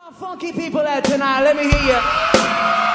Funky people out tonight, let me hear you.